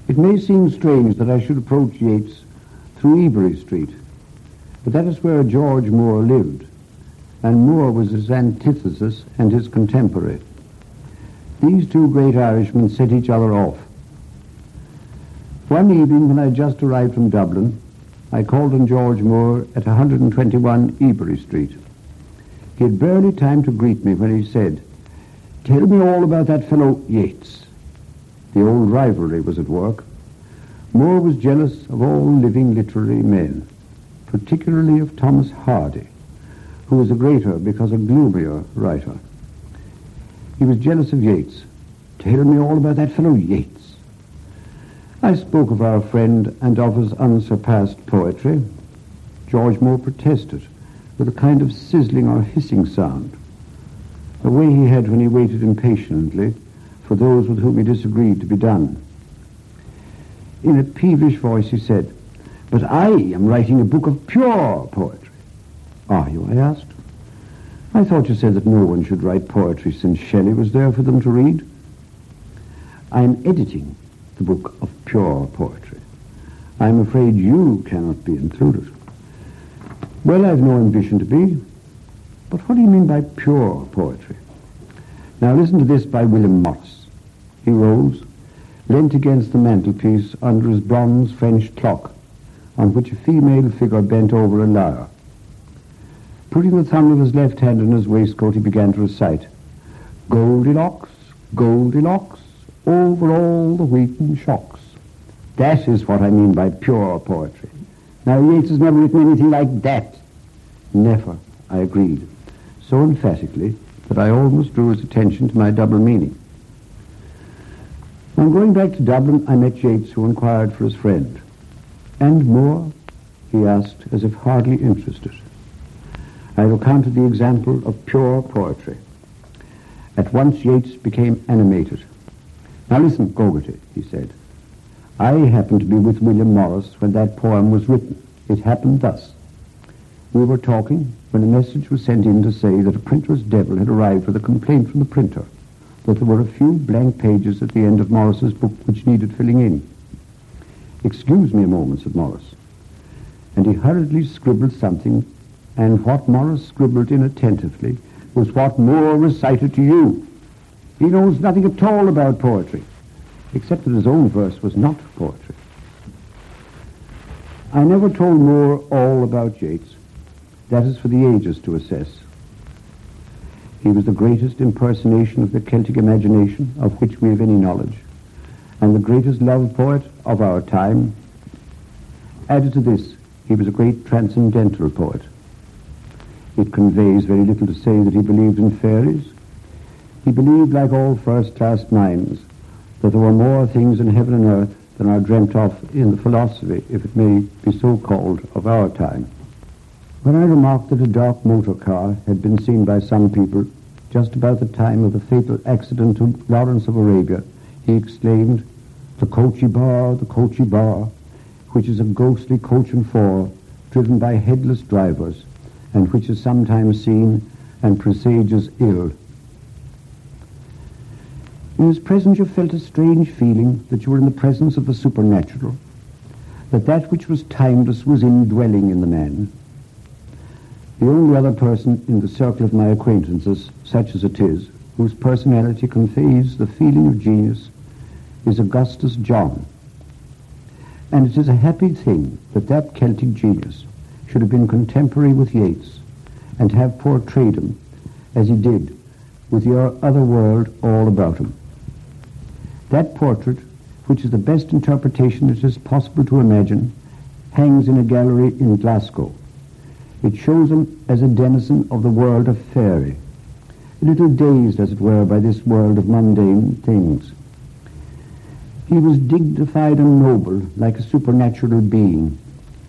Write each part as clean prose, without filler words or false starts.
It may seem strange that I should approach Yeats through Ebury Street, but that is where George Moore lived, and Moore was his antithesis and his contemporary. These two great Irishmen set each other off. One evening when I had just arrived from Dublin, I called on George Moore at 121 Ebury Street. He had barely time to greet me when he said, "Tell me all about that fellow Yeats." The old rivalry was at work. Moore was jealous of all living literary men, particularly of Thomas Hardy, who was a greater because a gloomier writer. He was jealous of Yeats. "Tell me all about that fellow Yeats." I spoke of our friend and of his unsurpassed poetry. George Moore protested with a kind of sizzling or hissing sound, a way he had when he waited impatiently for those with whom he disagreed to be done. In a peevish voice he said, "But I am writing a book of pure poetry." "Are you?" I asked. "I thought you said that no one should write poetry since Shelley was there for them to read." "I am editing the book of pure poetry. I am afraid you cannot be included." "Well, I have no ambition to be. But what do you mean by pure poetry?" Now listen to this by William Morris. He rose, leant against the mantelpiece under his bronze French clock, on which a female figure bent over a lyre. Putting the thumb of his left hand in his waistcoat, he began to recite, "Goldilocks, Goldilocks, over all the wheaten shocks." That is what I mean by pure poetry. Now, Yeats has never written anything like that. Never, I agreed, so emphatically that I almost drew his attention to my double meaning. On going back to Dublin, I met Yeats, who inquired for his friend. "And Moore?" he asked, as if hardly interested. I recounted the example of pure poetry. At once Yeats became animated. "Now listen, Gogarty," he said. "I happened to be with William Morris when that poem was written. It happened thus. We were talking when a message was sent in to say that a printer's devil had arrived with a complaint from the printer, that there were a few blank pages at the end of Morris's book which needed filling in. 'Excuse me a moment,' said Morris. And he hurriedly scribbled something, and what Morris scribbled inattentively was what Moore recited to you. He knows nothing at all about poetry, except that his own verse was not poetry." I never told Moore all about Yeats. That is for the ages to assess. He was the greatest impersonation of the Celtic imagination of which we have any knowledge, and the greatest love poet of our time. Added to this, he was a great transcendental poet. It conveys very little to say that he believed in fairies. He believed, like all first-class minds, that there were more things in heaven and earth than are dreamt of in the philosophy, if it may be so called, of our time. When I remarked that a dark motor car had been seen by some people just about the time of the fatal accident to Lawrence of Arabia, he exclaimed, the coachy bar, which is a ghostly coach and four, driven by headless drivers, and which is sometimes seen and presages ill." In his presence you felt a strange feeling that you were in the presence of the supernatural, that which was timeless was indwelling in the man. The only other person in the circle of my acquaintances, such as it is, whose personality conveys the feeling of genius, is Augustus John. And it is a happy thing that Celtic genius should have been contemporary with Yeats, and have portrayed him, as he did, with your other world all about him. That portrait, which is the best interpretation it is possible to imagine, hangs in a gallery in Glasgow. It shows him as a denizen of the world of fairy, a little dazed, as it were, by this world of mundane things. He was dignified and noble, like a supernatural being,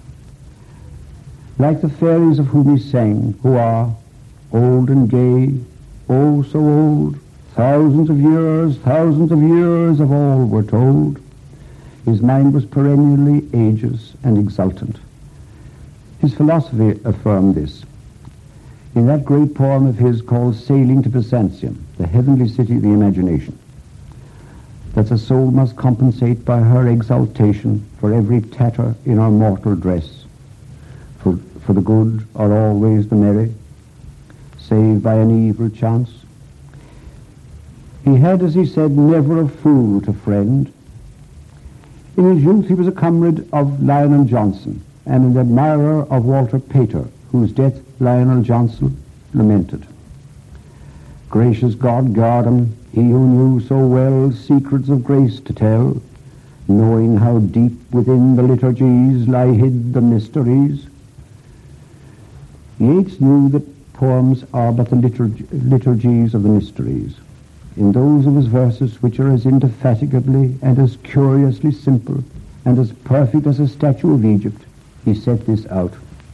like the fairies of whom he sang, who are old and gay, oh so old, thousands of years of all were told. His mind was perennially ageous and exultant. His philosophy affirmed this. In that great poem of his called Sailing to Byzantium, the heavenly city of the imagination, that the soul must compensate by her exaltation for every tatter in her mortal dress. For the good are always the merry, save by an evil chance. He had, as he said, never a fool to friend. In his youth he was a comrade of Lionel Johnson and an admirer of Walter Pater, whose death Lionel Johnson lamented. Gracious God guard him, he who knew so well secrets of grace to tell, knowing how deep within the liturgies lie hid the mysteries. Yeats knew that poems are but the liturgies of the mysteries. In those of his verses which are as indefatigably and as curiously simple and as perfect as a statue of Egypt, he set this out.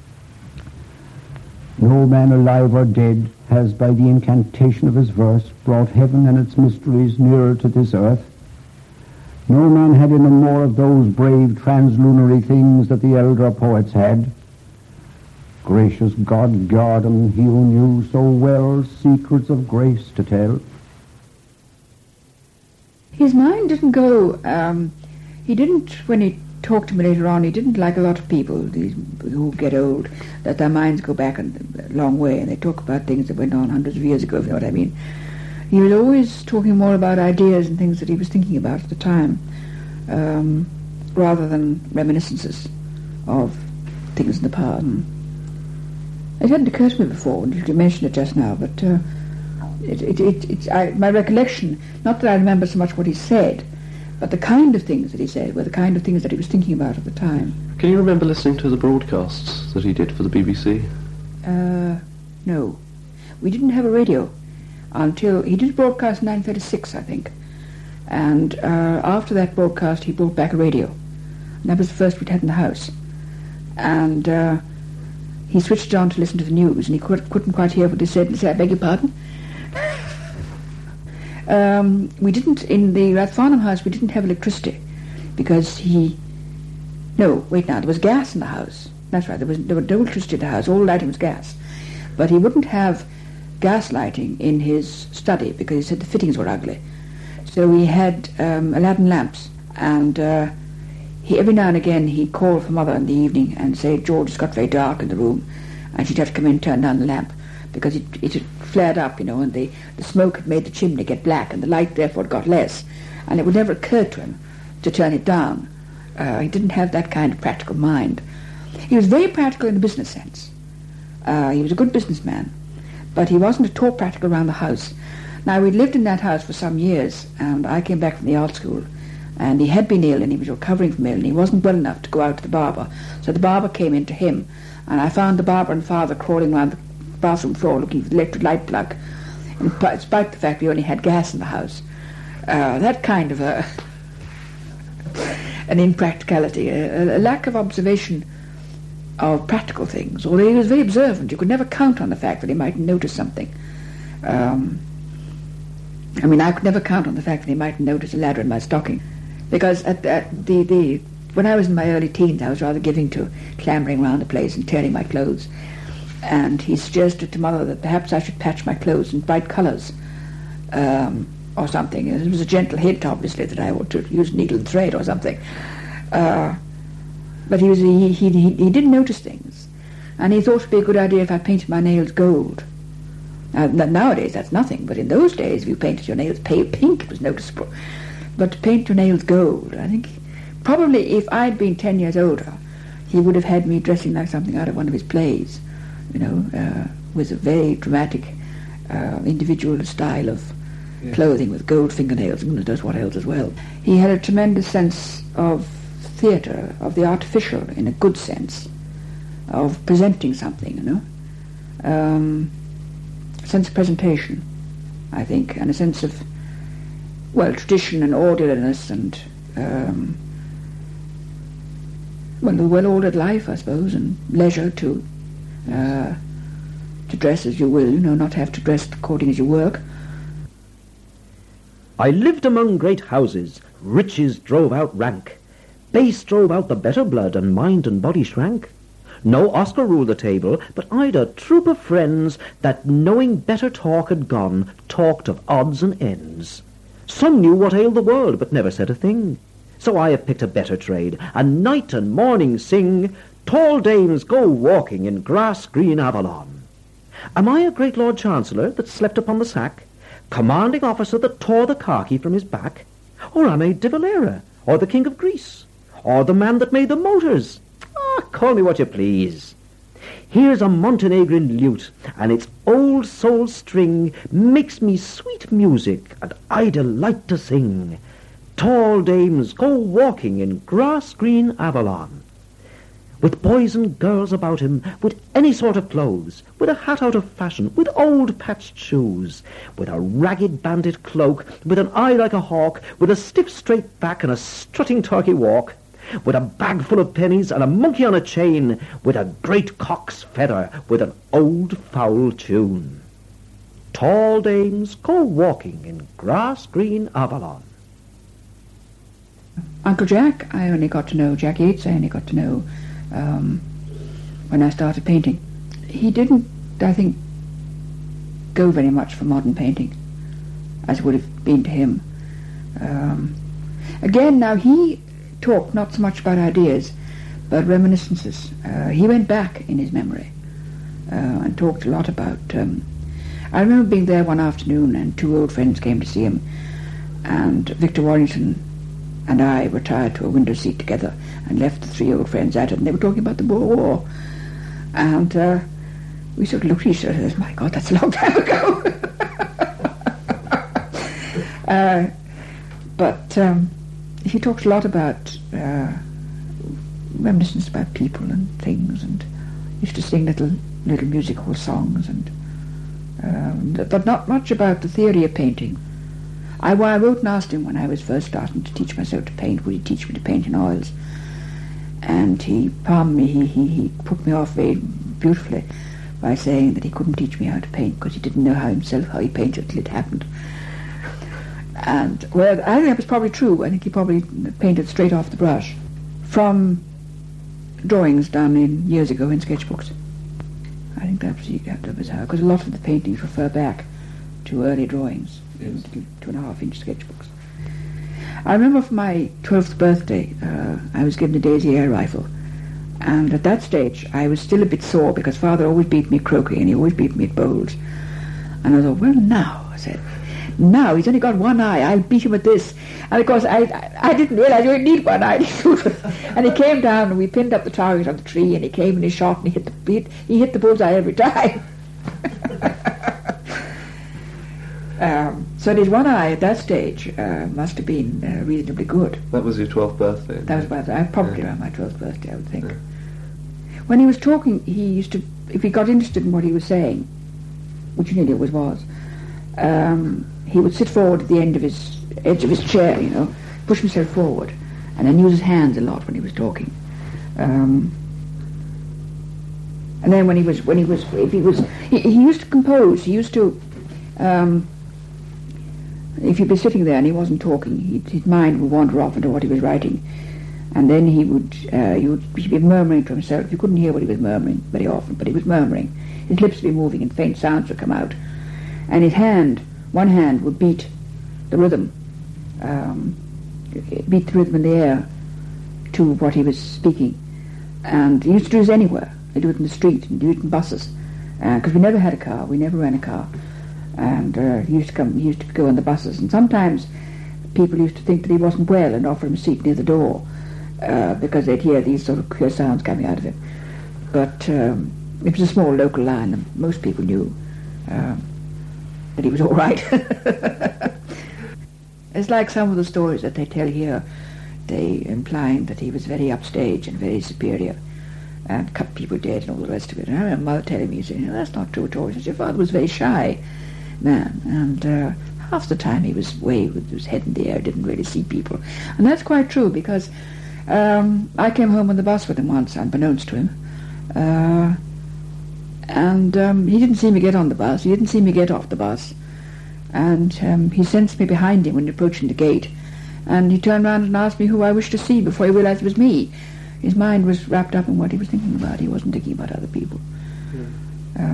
No man alive or dead has by the incantation of his verse brought heaven and its mysteries nearer to this earth. No man had in him more of those brave translunary things that the elder poets had. Gracious God guard him, he who knew so well secrets of grace to tell. His mind didn't go, he didn't, when he talked to me later on, he didn't, like a lot of people who get old, that their minds go back a long way and they talk about things that went on hundreds of years ago, if you know what I mean. He was always talking more about ideas and things that he was thinking about at the time, rather than reminiscences of things in the past. It hadn't occurred to me before, and you mentioned it just now, but my recollection, not that I remember so much what he said, but the kind of things that he said were the kind of things that he was thinking about at the time. Can you remember listening to the broadcasts that he did for the BBC? No. We didn't have a radio until... He did broadcast in 1936, I think. And after that broadcast, he brought back a radio. And that was the first we'd had in the house. And he switched it on to listen to the news, and he couldn't quite hear what he said. He said, I beg your pardon? We didn't, in the Rathfarnham house, we didn't have electricity because there was gas in the house. That's right, there was no electricity in the house, all the lighting was gas. But he wouldn't have gas lighting in his study because he said the fittings were ugly. So we had Aladdin lamps, and every now and again he'd call for Mother in the evening and say, George, it's got very dark in the room, and she'd have to come in and turn down the lamp because it had flared up, and the smoke had made the chimney get black, and the light therefore got less, and it would never occur to him to turn it down. He didn't have that kind of practical mind. He was very practical in the business sense. He was a good businessman, but he wasn't at all practical around the house. Now, we'd lived in that house for some years, and I came back from the art school, and he had been ill, and he was recovering from ill, and he wasn't well enough to go out to the barber, so the barber came in to him, and I found the barber and father crawling around the bathroom floor looking for the electric light plug, in spite of the fact we only had gas in the house. That kind of an impracticality, a lack of observation of practical things, although he was very observant. You could never count on the fact that he might notice something. I could never count on the fact that he might notice a ladder in my stocking, because when I was in my early teens, I was rather giving to clambering around the place and tearing my clothes. And he suggested to Mother that perhaps I should patch my clothes in bright colours, or something. It was a gentle hint, obviously, that I ought to use needle and thread or something. But he did notice things, and he thought it would be a good idea if I painted my nails gold. Nowadays that's nothing, but in those days, if you painted your nails pale pink, it was noticeable. But to paint your nails gold, I think, probably if I'd been 10 years older, he would have had me dressing like something out of one of his plays, with a very dramatic, individual style of clothing with gold fingernails and goodness knows what else as well. He had a tremendous sense of theatre, of the artificial in a good sense, of presenting something, a sense of presentation, I think, and a sense of, tradition and orderliness and, the well-ordered life, I suppose, and leisure to dress as you will, not have to dress according as you work. I lived among great houses, riches drove out rank, base drove out the better blood, and mind and body shrank. No Oscar ruled the table, but I'd a troop of friends that, knowing better talk had gone, talked of odds and ends. Some knew what ailed the world, but never said a thing. So I have picked a better trade, and night and morning sing, tall dames go walking in grass-green Avalon. Am I a great Lord Chancellor that slept upon the sack, commanding officer that tore the khaki from his back? Or am I De Valera, or the King of Greece, or the man that made the motors? Call me what you please. Here's a Montenegrin lute, and its old soul string makes me sweet music, and I delight to sing. Tall dames go walking in grass-green Avalon, with boys and girls about him, with any sort of clothes, with a hat out of fashion, with old patched shoes, with a ragged bandit cloak, with an eye like a hawk, with a stiff straight back and a strutting turkey walk, with a bag full of pennies and a monkey on a chain, with a great cock's feather, with an old foul tune. Tall dames go walking in grass-green Avalon. Uncle Jack, I only got to know, Jack Yates, I only got to know when I started painting. He didn't, I think, go very much for modern painting, as would have been to him. Again, now he talked not so much about ideas, but reminiscences. He went back in his memory and talked a lot about... I remember being there one afternoon and two old friends came to see him, and Victor Warrington and I retired to a window seat together and left the three old friends at it, and they were talking about the Boer War. And we sort of looked at each other and said, my God, that's a long time ago. But he talked a lot about reminiscence about people and things, and used to sing little music hall songs, and but not much about the theory of painting. I wrote and asked him when I was first starting to teach myself to paint, would he teach me to paint in oils? And he palmed me, he put me off very beautifully by saying that he couldn't teach me how to paint because he didn't know how he painted till it happened. And, well, I think that was probably true. I think he probably painted straight off the brush from drawings done years ago in sketchbooks. I think that was how, because a lot of the paintings refer back to early drawings, 2.5-inch sketchbooks. I remember for my 12th birthday, I was given a Daisy air rifle, and at that stage I was still a bit sore because Father always beat me at croquet and he always beat me at bowls. And I thought, well, now, I said, now he's only got one eye, I'll beat him at this. And of course I didn't realise you only need one eye. And he came down and we pinned up the target on the tree, and he came and he shot and he hit the bullseye every time. So his one eye at that stage must have been reasonably good. That was your 12th birthday? That was probably around my 12th birthday, I would think. Yeah. When he was talking, he used to, if he got interested in what he was saying, which he nearly always was, he would sit forward at the edge of his chair, push himself forward, and then use his hands a lot when he was talking. And then he used to compose. He used to, if he'd be sitting there and he wasn't talking, his mind would wander off into what he was writing, and then he'd be murmuring to himself. You couldn't hear what he was murmuring very often, but he was murmuring. His lips would be moving and faint sounds would come out, and one hand would beat the rhythm, in the air to what he was speaking. And he used to do this anywhere. He'd do it in the street, and do it in buses, because we never had a car, we never ran a car. And he used to go on the buses, and sometimes people used to think that he wasn't well and offer him a seat near the door because they'd hear these sort of queer sounds coming out of him. But it was a small local line, and most people knew that he was all right. It's like some of the stories that they tell here, they implying that he was very upstage and very superior and cut people dead and all the rest of it. And I remember Mother telling me, saying, that's not true at all. She said, your father was a very shy man, and half the time he was away with his head in the air, didn't really see people. And that's quite true, because I came home on the bus with him once, unbeknownst to him, and he didn't see me get on the bus, he didn't see me get off the bus, and he sensed me behind him when approaching the gate, and he turned round and asked me who I wished to see before he realised it was me. His mind was wrapped up in what he was thinking about. He wasn't thinking about other people.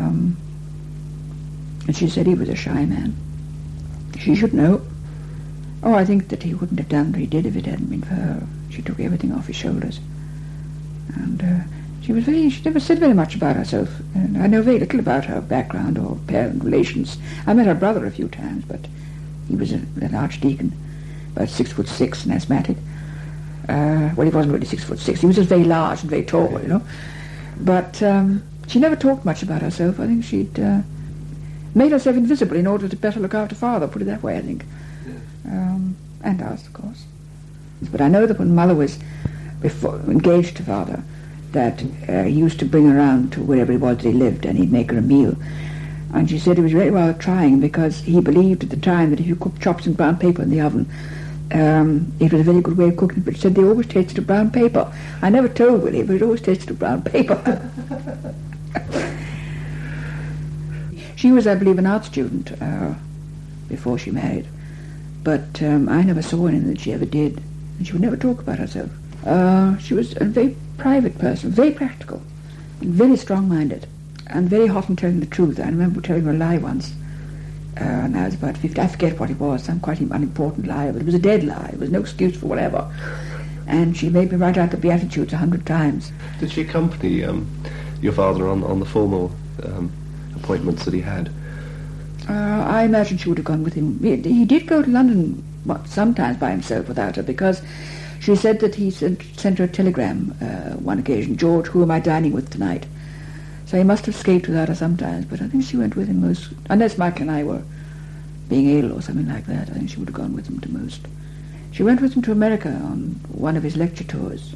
And she said he was a shy man. She should know. Oh, I think that he wouldn't have done what he did if it hadn't been for her. She took everything off his shoulders. And she never said very much about herself. And I know very little about her background or parent relations. I met her brother a few times, but he was an archdeacon, about 6'6" and asthmatic. Well, he wasn't really 6'6". He was just very large and very tall, you know. But she never talked much about herself. I think she'd made herself invisible in order to better look after father, put it that way, I think. And us, of course. But I know that when mother was engaged to father, that he used to bring her around to wherever it was that he lived, and he'd make her a meal. And she said it was very well trying, because he believed at the time that if you cooked chops in brown paper in the oven, it was a very good way of cooking. But she said they always tasted of brown paper. I never told Willie, but it always tasted of brown paper. She was, I believe, an art student before she married. But I never saw anything that she ever did. And she would never talk about herself. She was a very private person, very practical, and very strong-minded, and very hot in telling the truth. I remember telling her a lie once, and I was about 50. I forget what it was, some quite unimportant lie, but it was a dead lie. It was no excuse for whatever. And she made me write out the Beatitudes 100 times. Did she accompany your father on the formal appointments that he had? I imagine she would have gone with him. He did go to London sometimes by himself without her, because she said that he sent her a telegram one occasion, "George, who am I dining with tonight?" So he must have escaped without her sometimes, but I think she went with him most, unless Michael and I were being ill or something like that. I think she would have gone with him to most. She went with him to America on one of his lecture tours.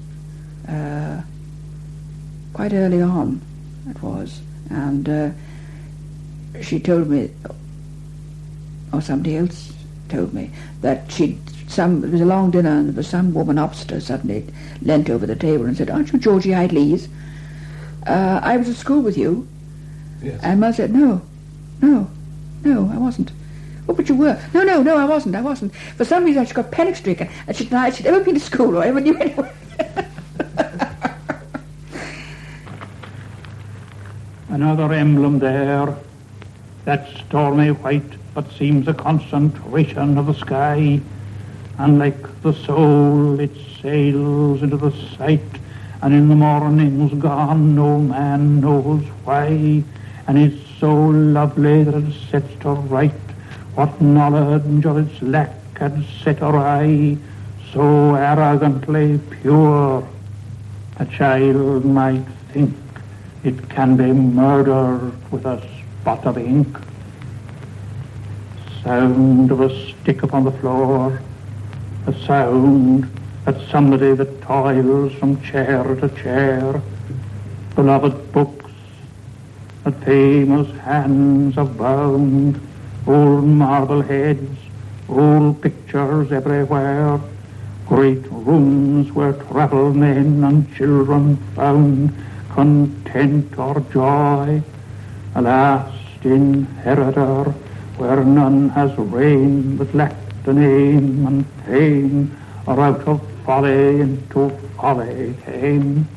Quite early on, it was, and she told me, or somebody else told me, that it was a long dinner, and there was some woman opposite her suddenly leant over the table and said, "Aren't you Georgie Idleys? I was at school with you." Yes. And Mother said, No, I wasn't." "Oh, but you were." No, I wasn't. For some reason, she got panic-stricken, and she denied she'd ever been to school or ever knew anyone. Another emblem there, that stormy white but seems a concentration of the sky, and like the soul it sails into the sight, and in the morning's gone no man knows why, and it's so lovely that it sets to right what knowledge of its lack had set awry, so arrogantly pure a child might think it can be murdered with a spot of ink. Sound of a stick upon the floor, a sound that somebody that toils from chair to chair, beloved books that famous hands have bound, old marble heads, old pictures everywhere, great rooms where travelled men and children found content or joy, a last inheritor where none has reigned but lacked a name, and pain or out of folly into folly came.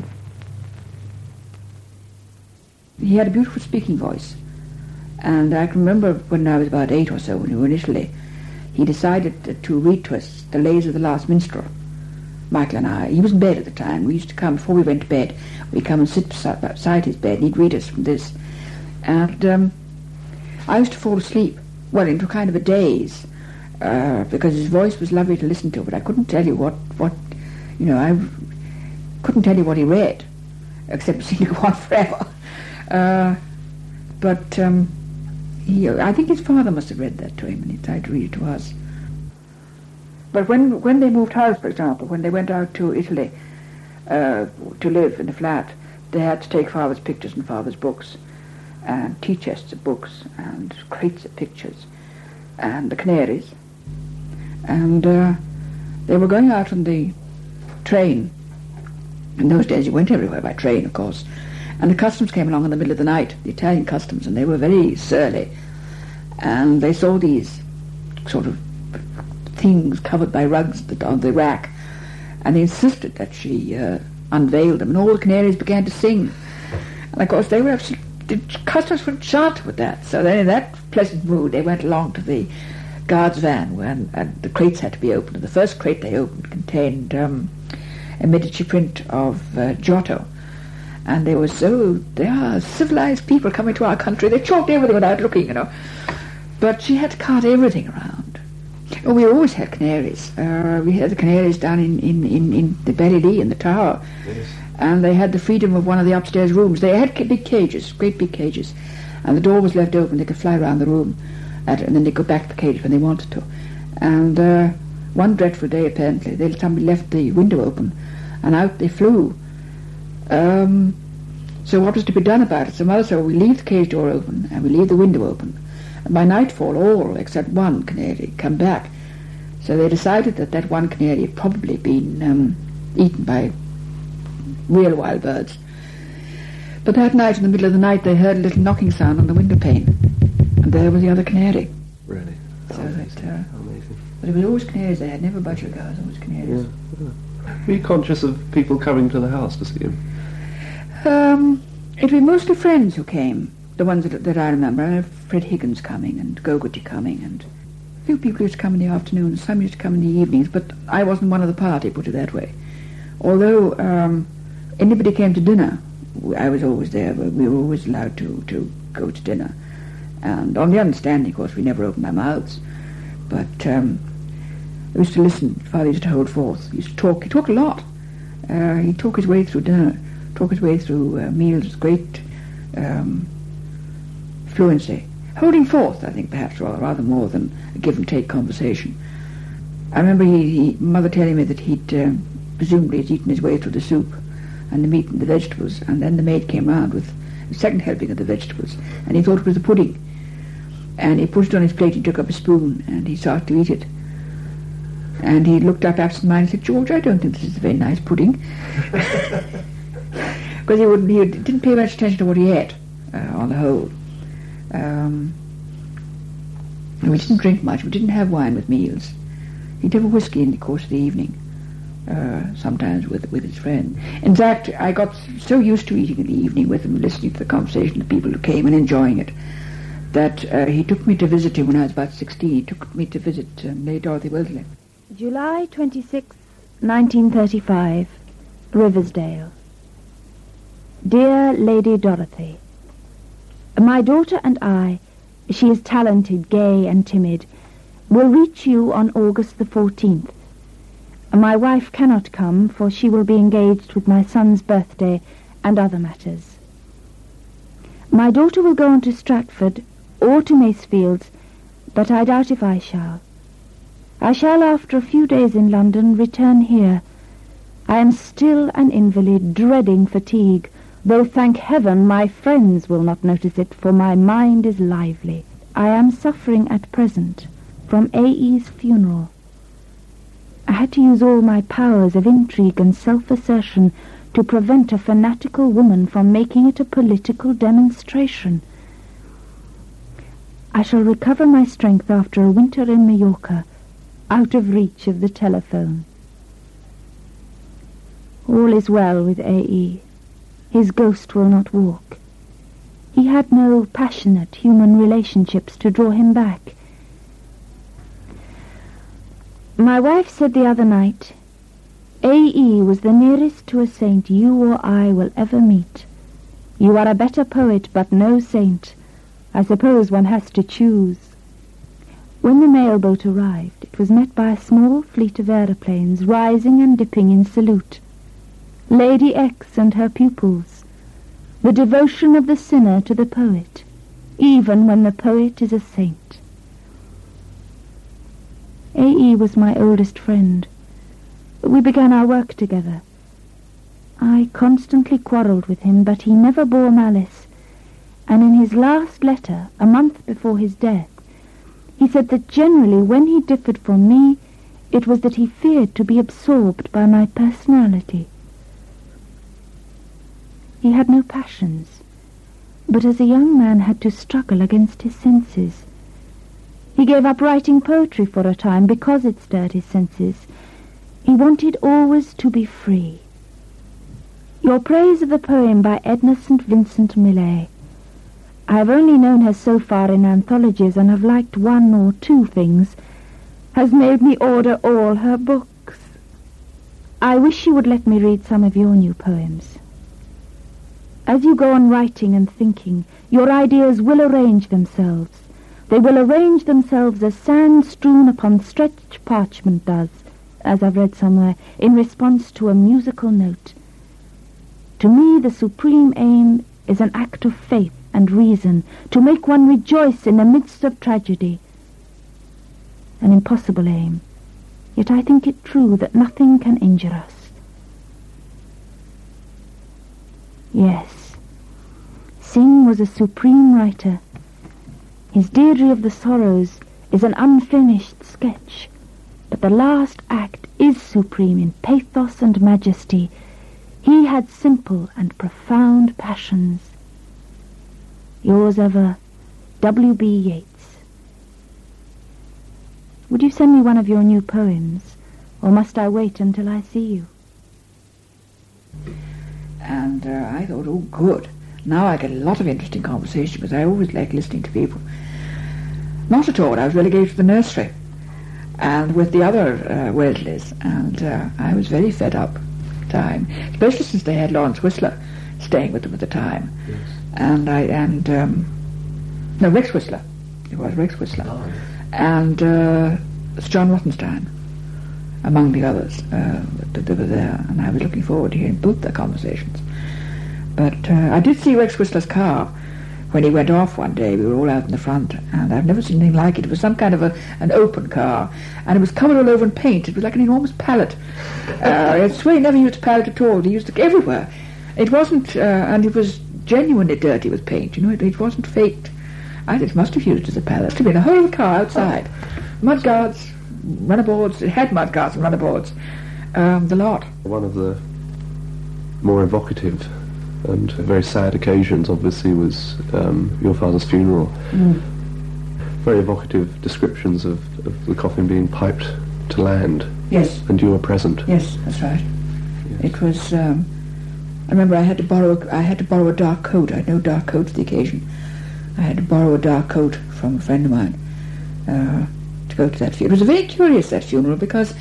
He had a beautiful speaking voice, and I can remember when I was about 8 or so, when we were in Italy, he decided to read to us the Lays of the Last Minstrel. Michael and I, he was in bed at the time, we used to come, before we went to bed, we'd come and sit beside his bed, and he'd read us from this. And I used to fall asleep, well, into kind of a daze, because his voice was lovely to listen to, but I couldn't tell you what I couldn't tell you what he read, except it seemed to go on forever. But I think his father must have read that to him, and he tried to read it to us. But when they moved house, for example, when they went out to Italy to live in a flat, they had to take father's pictures and father's books, and tea chests of books, and crates of pictures, and the Canaries. And they were going out on the train. In those days you went everywhere by train, of course. And the customs came along in the middle of the night, the Italian customs, and they were very surly. And they saw these sort of things covered by rugs on the rack, and they insisted that she unveil them, and all the Canaries began to sing. And of course they were the customs were enchanted with that. So then in that pleasant mood they went along to the guard's van, and the crates had to be opened. And the first crate they opened contained a Medici print of Giotto. And they are civilized people coming to our country. They chalked everything without looking, you know. But she had to cart everything around. Oh, we always had canaries. We had the canaries down in the Belle-Ile in the tower. Yes. And they had the freedom of one of the upstairs rooms. They had big cages, great big cages. And the door was left open. They could fly around the room. And then they could go back to the cage when they wanted to. And one dreadful day, apparently, somebody left the window open. And out they flew. So what was to be done about it? So Mother said, we leave the cage door open and we leave the window open. And by nightfall, all except one canary come back. So they decided that one canary had probably been eaten by real wild birds. But that night, in the middle of the night, they heard a little knocking sound on the window pane. And there was the other canary. Really? Amazing. Amazing. But it was always canaries they had, never budgergars, always canaries. Yeah. Were you conscious of people coming to the house to see him? It was mostly friends who came, the ones that I remember. I know Fred Higgins coming and Gogarty coming, and a few people used to come in the afternoons, some used to come in the evenings, but I wasn't one of the party, put it that way. Although anybody came to dinner, I was always there. We were always allowed to go to dinner. And on the understanding, of course, we never opened our mouths. But I used to listen. Father used to hold forth. He used to talk. He talked a lot. He'd talk his way through dinner, talk his way through meals with great fluency. Holding forth, I think, perhaps, rather more than a give-and-take conversation. I remember Mother telling me that he'd presumably eaten his way through the soup and the meat and the vegetables, and then the maid came round with the second helping of the vegetables, and he thought it was the pudding. And he put it on his plate, he took up a spoon, and he started to eat it. And he looked up absent-minded and said, George, I don't think this is a very nice pudding. Because he didn't pay much attention to what he ate, on the whole. We didn't drink much, we didn't have wine with meals. He'd have a whiskey in the course of the evening, sometimes with his friend. In fact, I got so used to eating in the evening with him, listening to the conversation of the people who came and enjoying it, that he took me to visit him when I was about 16. He took me to visit Lady Dorothy Wellesley. July 26, 1935, Riversdale. Dear Lady Dorothy, my daughter and I, she is talented, gay and timid, will reach you on August the 14th. My wife cannot come, for she will be engaged with my son's birthday and other matters. My daughter will go on to Stratford or to Macefields, but I doubt if I shall. I shall, after a few days in London, return here. I am still an invalid, dreading fatigue, though, thank heaven, my friends will not notice it, for my mind is lively. I am suffering at present from A.E.'s funeral. I had to use all my powers of intrigue and self-assertion to prevent a fanatical woman from making it a political demonstration. I shall recover my strength after a winter in Mallorca, out of reach of the telephone. All is well with A.E. His ghost will not walk. He had no passionate human relationships to draw him back. My wife said the other night, A.E. was the nearest to a saint you or I will ever meet. You are a better poet, but no saint. I suppose one has to choose. When the mail boat arrived, it was met by a small fleet of aeroplanes rising and dipping in salute. Lady X and her pupils. The devotion of the sinner to the poet, even when the poet is a saint. A.E. was my oldest friend. We began our work together. I constantly quarrelled with him, but he never bore malice, and in his last letter, a month before his death, he said that generally when he differed from me, it was that he feared to be absorbed by my personality. He had no passions, but as a young man had to struggle against his senses. He gave up writing poetry for a time because it stirred his senses. He wanted always to be free. Your praise of the poem by Edna St. Vincent Millay. I have only known her so far in anthologies and have liked one or two things, has made me order all her books. I wish you would let me read some of your new poems. As you go on writing and thinking, your ideas will arrange themselves. They will arrange themselves as sand strewn upon stretched parchment does, as I've read somewhere, in response to a musical note. To me, the supreme aim is an act of faith and reason, to make one rejoice in the midst of tragedy. An impossible aim, yet I think it true that nothing can injure us. Yes, Synge was a supreme writer. His Deirdre of the Sorrows is an unfinished sketch, but the last act is supreme in pathos and majesty. He had simple and profound passions. Yours ever, W.B. Yeats. Would you send me one of your new poems, or must I wait until I see you? And I thought, oh, good. Now I get a lot of interesting conversation, because I always like listening to people. Not at all. I was relegated to the nursery, and with the other Wesleys, and I was very fed up at the time, especially since they had Lawrence Whistler staying with them at the time. Yes. Rex Whistler. It was Rex Whistler. Oh, yes. And Sir John Rothenstein, among the others that were there, and I was looking forward to hearing both their conversations. But I did see Rex Whistler's car when he went off one day. We were all out in the front, and I've never seen anything like it. It was some kind of an open car, and it was covered all over in paint. It was like an enormous palette. I swear he never used a palette at all. He used it everywhere. It wasn't, and it was genuinely dirty with paint. You know, it wasn't faked. It must have used it as a palette. It had been a whole car outside. Mudguards, runnerboards. It had mudguards and runnerboards. The lot. One of the more evocative and very sad occasions, obviously, was your father's funeral. Mm. Very evocative descriptions of the coffin being piped to land. Yes. And you were present. Yes, that's right. Yes. It was. I remember I had to borrow a dark coat. I had no dark coat for the occasion. I had to borrow a dark coat from a friend of mine to go to that funeral. It was very curious, that funeral, because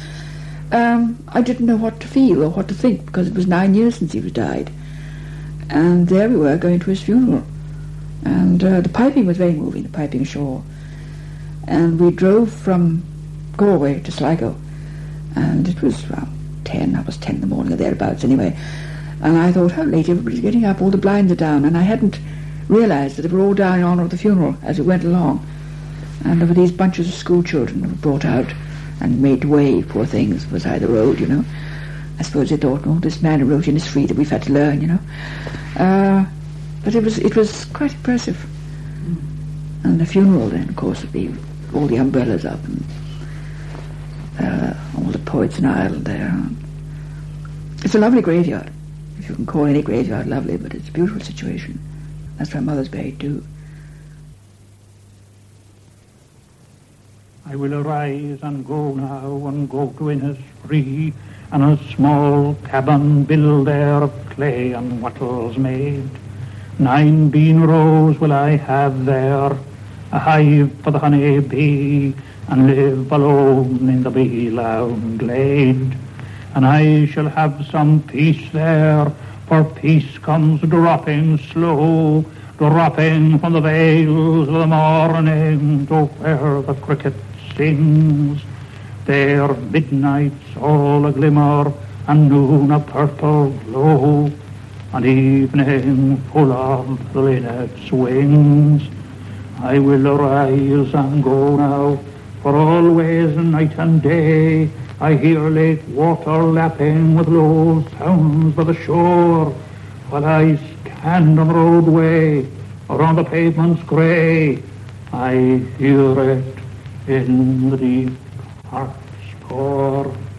I didn't know what to feel or what to think, because it was 9 years since he was died. And there we were going to his funeral. And the piping was very moving, the piping ashore. And we drove from Galway to Sligo. And it was around 10, I was 10 in the morning or thereabouts anyway. And I thought, how late, everybody's getting up, all the blinds are down. And I hadn't realised that they were all down in honour of the funeral as it went along. And there were these bunches of school children who were brought out and made way, poor things, beside the road, you know. I suppose they thought, oh, this man who wrote in his free that we've had to learn, you know. But it was quite impressive. Mm. And the funeral then, of course, would be all the umbrellas up and all the poets in Ireland there. It's a lovely graveyard, if you can call any graveyard lovely, but it's a beautiful situation. That's where Mother's buried too. I will arise and go now and go to Innisfree, and a small cabin build there of clay and wattles made. 9 bean rows will I have there, a hive for the honey bee, and live alone in the bee-lown glade. And I shall have some peace there, for peace comes dropping slow, dropping from the vales of the morning to where the cricket sings. There midnight's all a glimmer, and noon a purple glow, and evening full of the linnet's wings. I will arise and go now, for always night and day I hear lake water lapping with low sounds by the shore, while I stand on the roadway or on the pavements grey. I hear it in the deep heart's core.